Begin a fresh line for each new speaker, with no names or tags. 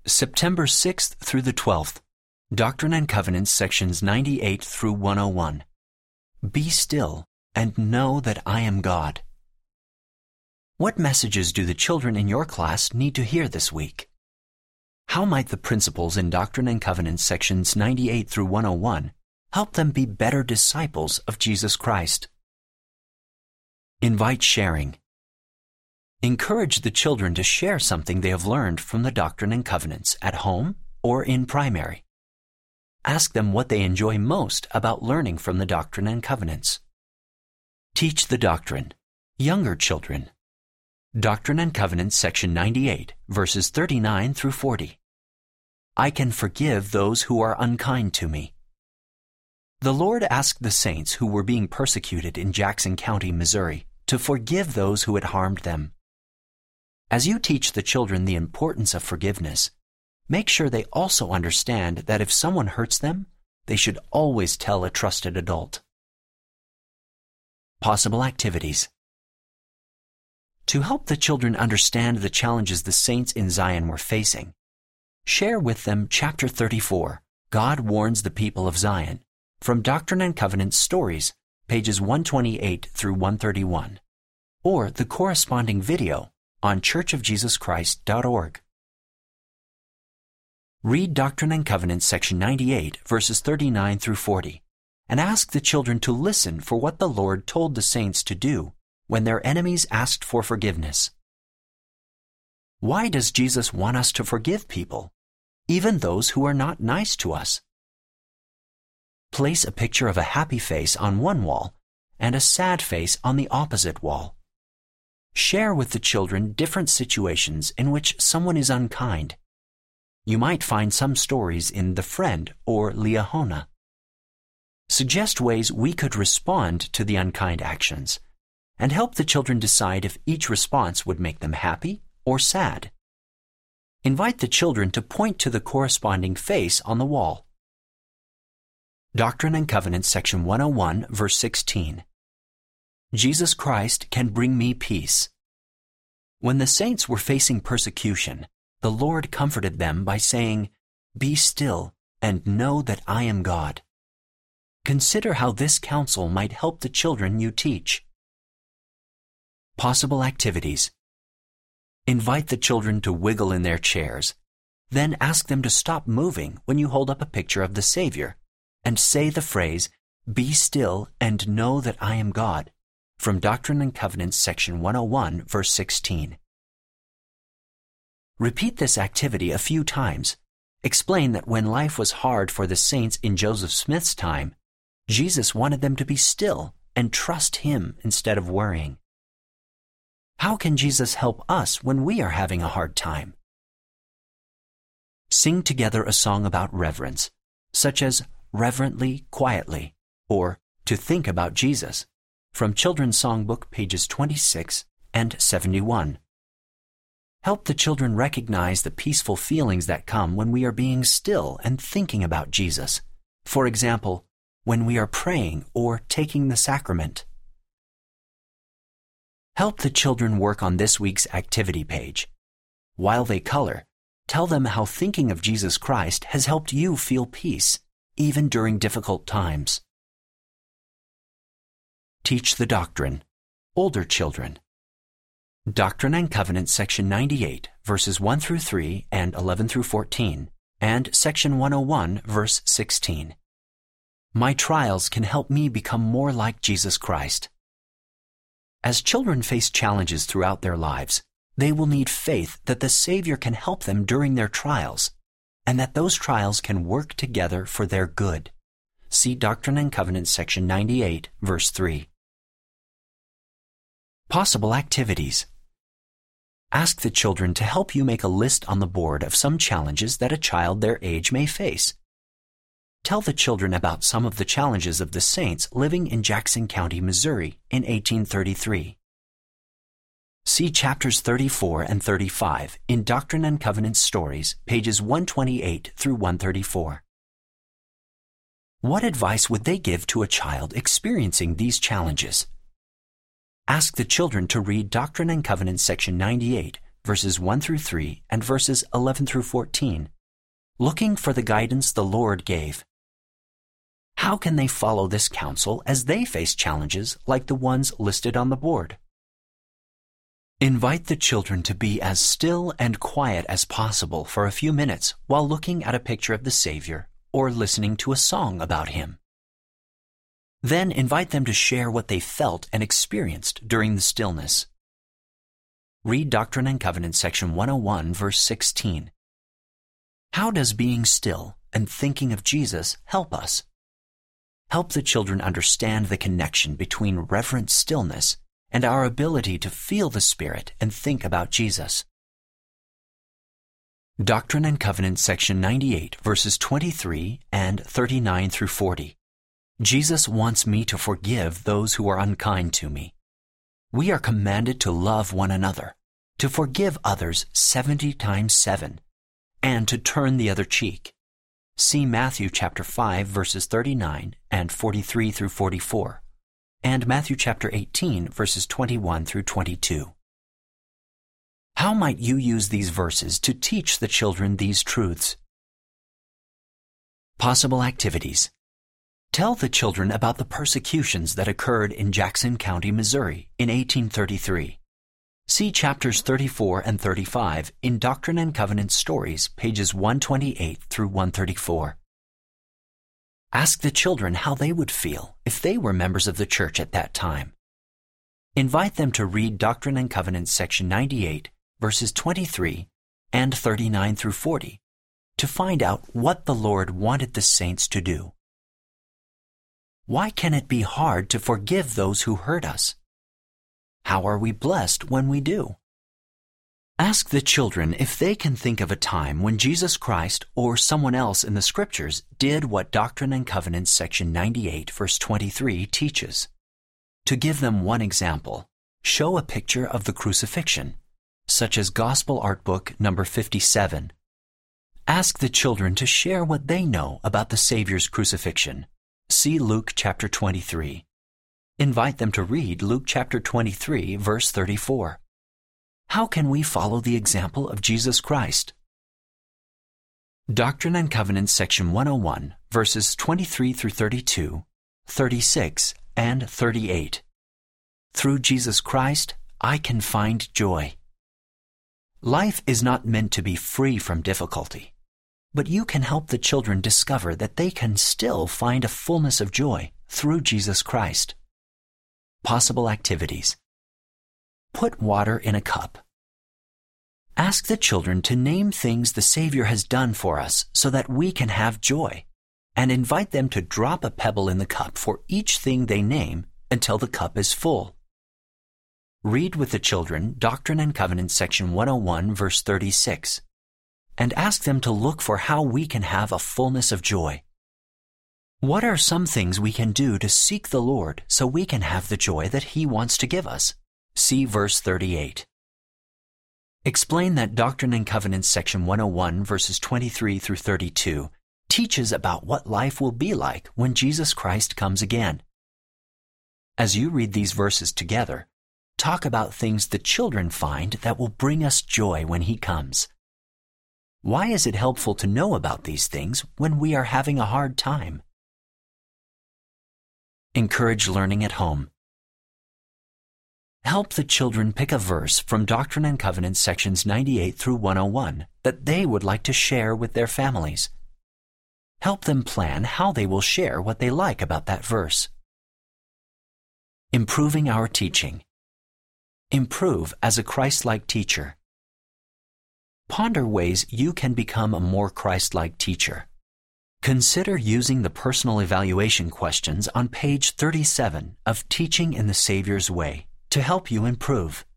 September 6th through the 12th, Doctrine and Covenants, sections 98 through 101. Be still and know that I am God. What messages do the children in your class need to hear this week? How might the principles in Doctrine and Covenants, sections 98 through 101, help them be better disciples of Jesus Christ? Invite sharing. Encourage the children to share something they have learned from the Doctrine and Covenants at home or in primary. Ask them what they enjoy most about learning from the Doctrine and Covenants. Teach the doctrine. Younger children. Doctrine and Covenants, section 98, verses 39 through 40. I can forgive those who are unkind to me. The Lord asked the saints who were being persecuted in Jackson County, Missouri, to forgive those who had harmed them. As you teach the children the importance of forgiveness, make sure they also understand that if someone hurts them, they should always tell a trusted adult. Possible activities. To help the children understand the challenges the saints in Zion were facing, share with them Chapter 34, God Warns the People of Zion, from Doctrine and Covenants Stories, pages 128 through 131, or the corresponding video on churchofjesuschrist.org. Read Doctrine and Covenants, section 98, verses 39 through 40, and ask the children to listen for what the Lord told the saints to do when their enemies asked for forgiveness. Why does Jesus want us to forgive people, even those who are not nice to us? Place a picture of a happy face on one wall and a sad face on the opposite wall. Share with the children different situations in which someone is unkind. You might find some stories in The Friend or Liahona. Suggest ways we could respond to the unkind actions, and help the children decide if each response would make them happy or sad. Invite the children to point to the corresponding face on the wall. Doctrine and Covenants, section 101, verse 16. Jesus Christ can bring me peace. When the saints were facing persecution, the Lord comforted them by saying, Be still and know that I am God. Consider how this counsel might help the children you teach. Possible activities. Invite the children to wiggle in their chairs. Then ask them to stop moving when you hold up a picture of the Savior and say the phrase, Be still and know that I am God, from Doctrine and Covenants, section 101, verse 16. Repeat this activity a few times. Explain that when life was hard for the saints in Joseph Smith's time, Jesus wanted them to be still and trust Him instead of worrying. How can Jesus help us when we are having a hard time? Sing together a song about reverence, such as Reverently, Quietly, or To Think About Jesus, from Children's Songbook, pages 26 and 71. Help the children recognize the peaceful feelings that come when we are being still and thinking about Jesus. For example, when we are praying or taking the sacrament. Help the children work on this week's activity page. While they color, tell them how thinking of Jesus Christ has helped you feel peace, even during difficult times. Teach the doctrine. Older children. Doctrine and Covenants, section 98, verses 1 through 3 and 11 through 14, and section 101, verse 16. My trials can help me become more like Jesus Christ. As children face challenges throughout their lives, they will need faith that the Savior can help them during their trials, and that those trials can work together for their good. See Doctrine and Covenants, section 98, verse 3. Possible activities. Ask the children to help you make a list on the board of some challenges that a child their age may face. Tell the children about some of the challenges of the saints living in Jackson County, Missouri in 1833. See chapters 34 and 35 in Doctrine and Covenants Stories, pages 128 through 134. What advice would they give to a child experiencing these challenges? Ask the children to read Doctrine and Covenants, section 98, verses 1 through 3 and verses 11 through 14, looking for the guidance the Lord gave. How can they follow this counsel as they face challenges like the ones listed on the board? Invite the children to be as still and quiet as possible for a few minutes while looking at a picture of the Savior or listening to a song about Him. Then invite them to share what they felt and experienced during the stillness. Read Doctrine and Covenants section 101, verse 16. How does being still and thinking of Jesus help us? Help the children understand the connection between reverent stillness and our ability to feel the Spirit and think about Jesus. Doctrine and Covenants section 98, verses 23 and 39 through 40. Jesus wants me to forgive those who are unkind to me. We are commanded to love one another, to forgive others 70 times 7, and to turn the other cheek. See Matthew chapter 5, verses 39 and 43 through 44, and Matthew chapter 18, verses 21 through 22. How might you use these verses to teach the children these truths? Possible activities. Tell the children about the persecutions that occurred in Jackson County, Missouri in 1833. See chapters 34 and 35 in Doctrine and Covenants Stories, pages 128 through 134. Ask the children how they would feel if they were members of the church at that time. Invite them to read Doctrine and Covenants section 98, verses 23 and 39 through 40, to find out what the Lord wanted the saints to do. Why can it be hard to forgive those who hurt us? How are we blessed when we do? Ask the children if they can think of a time when Jesus Christ or someone else in the Scriptures did what Doctrine and Covenants section 98, verse 23 teaches. To give them one example, show a picture of the crucifixion, such as Gospel Art Book number 57. Ask the children to share what they know about the Savior's crucifixion. See Luke chapter 23. Invite them to read Luke chapter 23, verse 34. How can we follow the example of Jesus Christ? Doctrine and Covenants section 101, verses 23 through 32, 36, and 38. Through Jesus Christ, I can find joy. Life is not meant to be free from difficulty, but you can help the children discover that they can still find a fullness of joy through Jesus Christ. Possible activities. Put water in a cup. Ask the children to name things the Savior has done for us so that we can have joy, and invite them to drop a pebble in the cup for each thing they name until the cup is full. Read with the children Doctrine and Covenants section 101, verse 36, and ask them to look for how we can have a fullness of joy. What are some things we can do to seek the Lord so we can have the joy that He wants to give us? See verse 38. Explain that Doctrine and Covenants section 101, verses 23 through 32 teaches about what life will be like when Jesus Christ comes again. As you read these verses together, talk about things the children find that will bring us joy when He comes. Why is it helpful to know about these things when we are having a hard time? Encourage learning at home. Help the children pick a verse from Doctrine and Covenants sections 98 through 101 that they would like to share with their families. Help them plan how they will share what they like about that verse. Improving our teaching. Improve as a Christ-like teacher. Ponder ways you can become a more Christ-like teacher. Consider using the personal evaluation questions on page 37 of Teaching in the Savior's Way to help you improve.